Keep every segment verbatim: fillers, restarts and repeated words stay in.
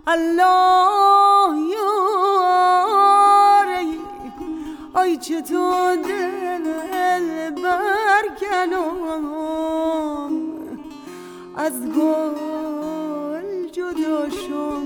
الله یاری آی چطور دل برکنم از گل جدا شم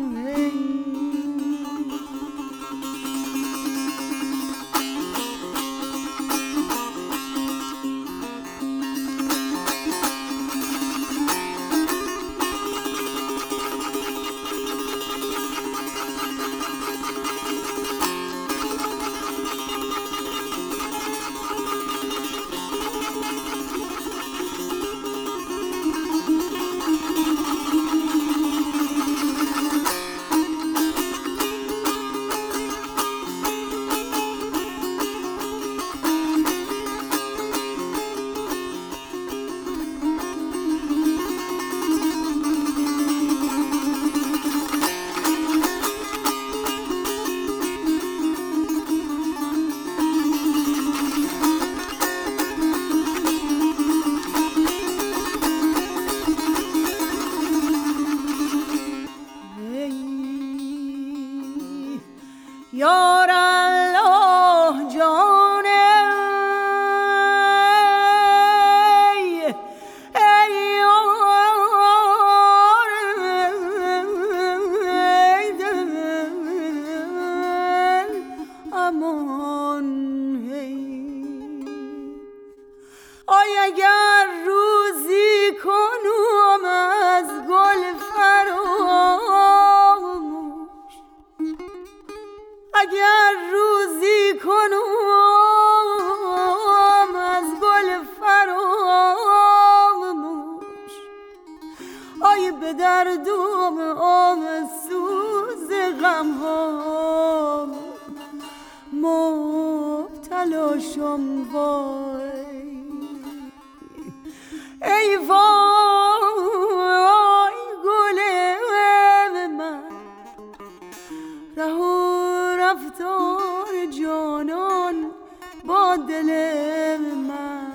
یار الله جان ای ای یار ای دل امان ای آی اگر روزی کنم از گل فراموش اگر روزی کنم از گل فراموش آی به دردم آم سوز غم ها مبتلا شم وای ای وای گل من ره و رفتار جانان با دل من